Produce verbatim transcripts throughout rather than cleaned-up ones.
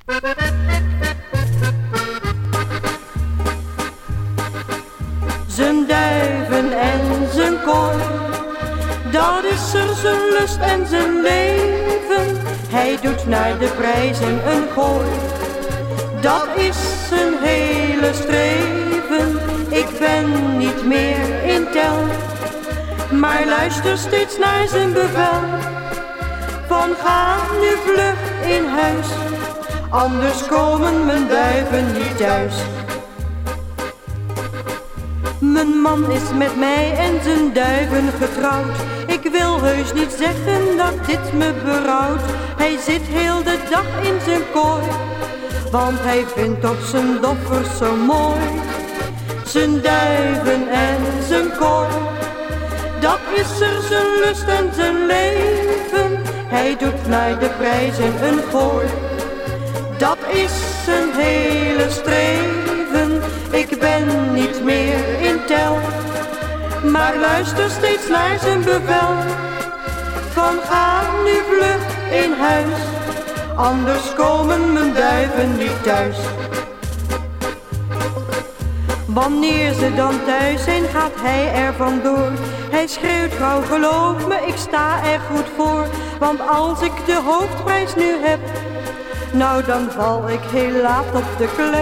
Zijn duiven en zijn kooi, dat is er zijn lust en zijn leven. Hij doet naar de prijzen een gooi, dat is zijn hele streven. Ik ben niet meer in tel, maar luister steeds naar zijn bevel. Van ga nu vlug in huis, anders komen mijn duiven niet thuis. Mijn man is met mij en zijn duiven getrouwd. Ik wil heus niet zeggen dat dit me berouwt. Hij zit heel de dag in zijn kooi, want hij vindt toch zijn doffers zo mooi. Zijn duiven en zijn kooi, dat is er zijn lust en zijn leven. Hij doet naar de prijzen een gooi, dat is zijn hele streven. Ik ben niet meer in tel, maar luister steeds naar zijn bevel. Van ga nu vlug in huis, anders komen mijn duiven niet thuis. Wanneer ze dan thuis zijn, gaat hij er vandoor. Hij schreeuwt gauw, geloof me, ik sta er goed voor. Want als ik de hoofdprijs nu heb, nou dan val ik heel laat op de klep.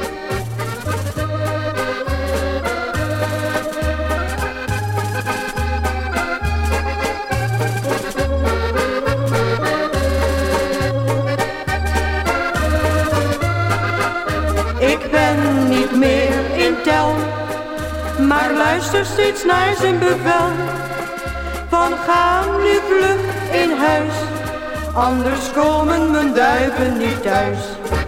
Ik ben niet meer in tel, maar luister steeds naar zijn bevel. Van ga nu vlug in huis, anders komen mijn duiven niet thuis.